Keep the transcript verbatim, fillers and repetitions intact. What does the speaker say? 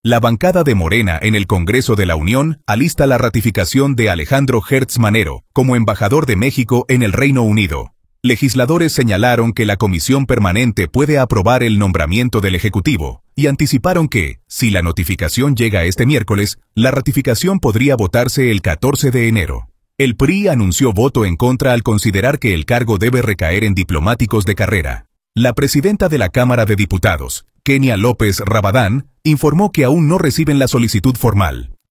La bancada de Morena en el Congreso de la Unión alista la ratificación de Alejandro Gertz Manero como embajador de México en el Reino Unido. Legisladores señalaron que la comisión permanente puede aprobar el nombramiento del Ejecutivo y anticiparon que, si la notificación llega este miércoles, la ratificación podría votarse el catorce de enero. El P R I anunció voto en contra al considerar que el cargo debe recaer en diplomáticos de carrera. La presidenta de la Cámara de Diputados, Kenia López Rabadán, informó que aún no reciben la solicitud formal.